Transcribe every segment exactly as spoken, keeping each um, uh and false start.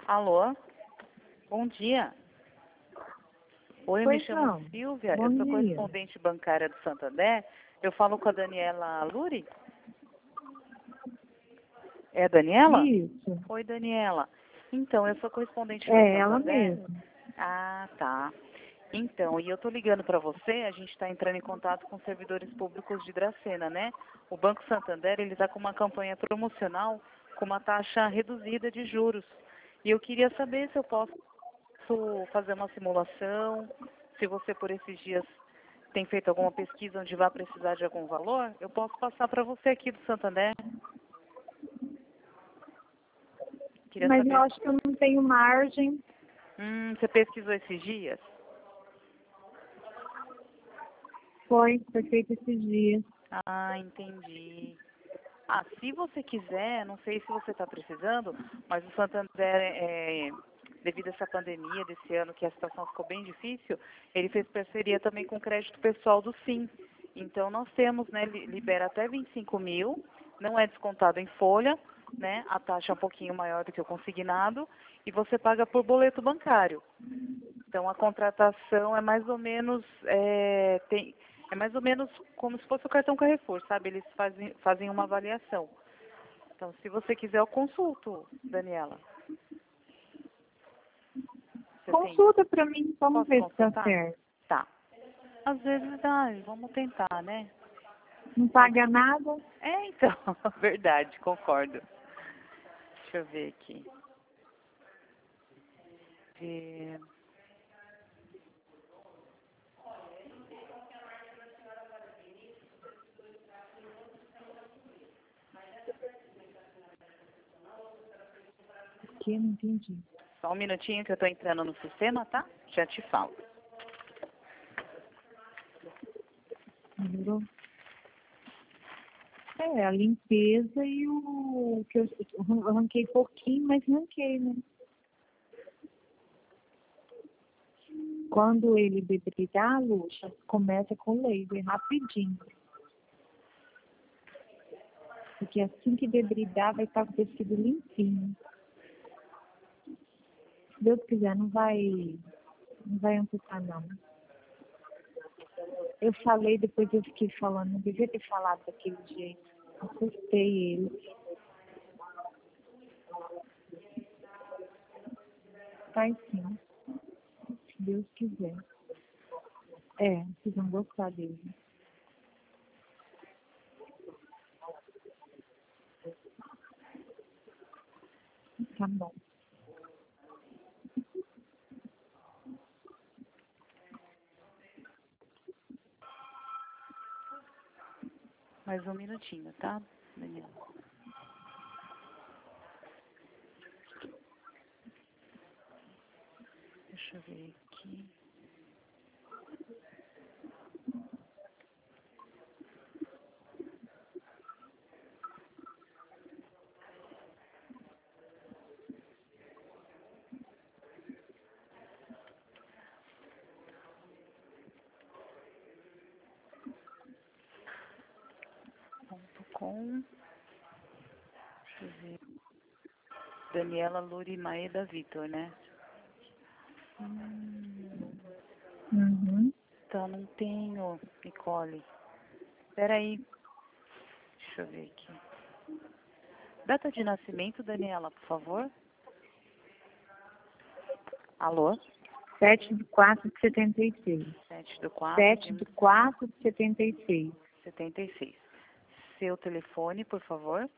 Alô? Bom dia. Oi, eu me Pois chamo não. Silvia, Bom eu sou dia. correspondente bancária do Santander. Eu falo com a Daniela Luri? É a Daniela? Isso. Oi, Daniela. Então, eu sou correspondente do É ela Santander. mesma. Ah, tá. Então, e eu tô ligando para você, a gente está entrando em contato com servidores públicos de Dracena, né? O Banco Santander, ele está com uma campanha promocional com uma taxa reduzida de juros. E eu queria saber se eu posso fazer uma simulação, se você por esses dias tem feito alguma pesquisa onde vai precisar de algum valor, eu posso passar para você aqui do Santander. Queria Mas saber. eu acho que eu não tenho margem. Hum, você pesquisou esses dias? Foi, foi feito esses dias. Ah, entendi. Ah, se você quiser, não sei se você está precisando, mas o Santander, é, devido a essa pandemia desse ano, que a situação ficou bem difícil, ele fez parceria também com o crédito pessoal do Sim. Então, nós temos, né, li- libera até vinte e cinco mil, não é descontado em folha, né, a taxa é um pouquinho maior do que o consignado, e você paga por boleto bancário. Então, a contratação é mais ou menos, é, tem, é mais ou menos como se fosse o cartão Carrefour, sabe? Eles fazem, fazem uma avaliação. Então, se você quiser, eu consulto, Daniela. Você tem, Consulta pra mim, vamos posso ver se dá consultar? certo. Tá. Às vezes dá, vamos tentar, né? Não paga nada? É, então, verdade, concordo. Deixa eu ver aqui. Ver. Que eu não entendi. Só um minutinho que eu estou entrando no sistema, tá? Já te falo. Melhorou? É, a limpeza e o que eu, eu arranquei pouquinho, mas arranquei, né? Quando ele debridar a luxa, começa com laser, rapidinho. Porque assim que debridar, vai estar com o tecido limpinho. Se Deus quiser, não vai, não vai amputar, não. Eu falei, depois eu fiquei falando, não devia ter falado daquele jeito. Assustei ele. Faz sim, se Deus quiser. É, vocês vão gostar dele. Tá bom. Mais um minutinho, tá, Daniela? Deixa eu ver aqui. Ponto com. Deixa eu ver. Daniela Luri Maeda Vitor, né? Hum, Uhum. tá, não tenho, Nicole. Peraí. Deixa eu ver aqui. Data de nascimento, Daniela, por favor. Alô? sete de quatro de setenta e seis. sete do quatro sete de de quatro de setenta e seis. setenta e seis. Seu telefone, por favor.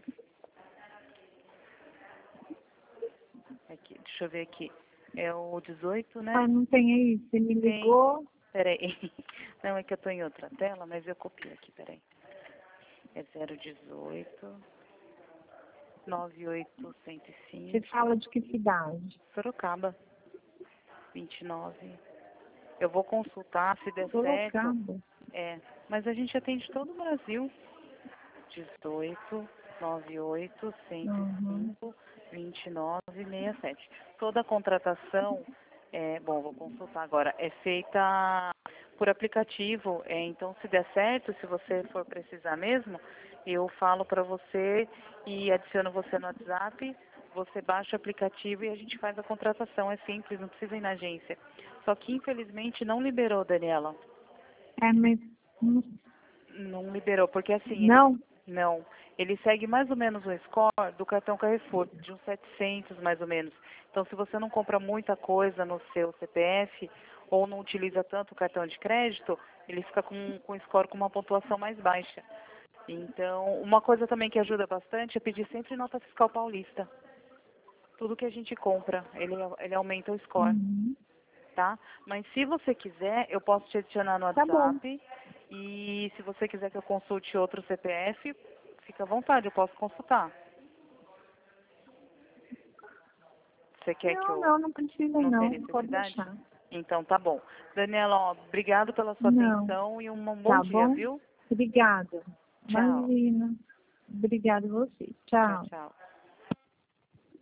Aqui, deixa eu ver aqui. É o dezoito, né? Ah, não tem aí? Você me Tem. ligou? Peraí. Não, é que eu tô em outra tela, mas eu copiei aqui, peraí. É zero dezoito, nove oito zero Você cinco, fala de que cidade? Sorocaba, vinte e nove. Eu vou consultar se der certo. Sorocaba. É, mas a gente atende todo o Brasil. dezoito, noventa e oito, cento e Uhum. cinco, vinte e nove, sessenta e sete. Toda a contratação, é, bom, vou consultar agora, é feita por aplicativo. É, então, se der certo, se você for precisar mesmo, eu falo para você e adiciono você no WhatsApp. você baixa o aplicativo e a gente faz a contratação. É simples, não precisa ir na agência. Só que, infelizmente, não liberou, Daniela. É, mas... Não. Não liberou, porque assim... Ele, Não? não. Ele segue mais ou menos o score do cartão Carrefour, de uns setecentos mais ou menos. Então, se você não compra muita coisa no seu C P F ou não utiliza tanto o cartão de crédito, ele fica com, com score com uma pontuação mais baixa. Então, uma coisa também que ajuda bastante é pedir sempre nota fiscal paulista. Tudo que a gente compra, ele, ele aumenta o score, Uhum. tá? Mas se você quiser, eu posso te adicionar no Tá bom. WhatsApp. E se você quiser que eu consulte outro C P F, fica à vontade, eu posso consultar. Você quer que Não, eu... não, não precisa Não tem não. Pode necessidade? deixar. Então, tá bom. Daniela, ó, obrigado pela sua Não. atenção e um bom Tá dia, bom? viu? Obrigada. Tchau. Imagina. Obrigada a você. Tchau, Tchau. tchau.